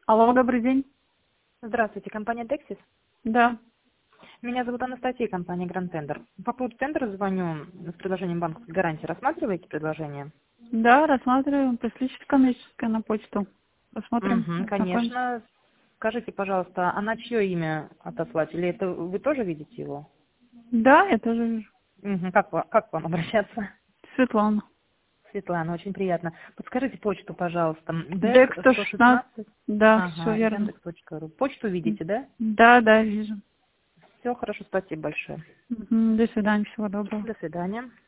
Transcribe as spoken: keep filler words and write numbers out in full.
Алло, добрый день. Здравствуйте, компания Dexis. Да. Меня зовут Анастасия, компания Grand Tender. По поводу тендера звоню с предложением банковской гарантии. Рассматриваете предложение? Да, рассматриваем. Пришлите коммерческое на почту. Посмотрим, Угу, ознакомимся. конечно. Скажите, пожалуйста, а на чье имя отослать? Или это вы тоже видите его? Да, я тоже вижу. Угу, как, ва- как к вам обращаться? Светлана. Светлана, очень приятно. Подскажите почту, пожалуйста. Дек Дек сто сто шестнадцать. шестнадцать. Да, все Ага, верно. яндекс точка ру. Почту видите, да? Да, да, вижу. Все хорошо, спасибо большое. Мгм. До свидания, всего доброго. До свидания.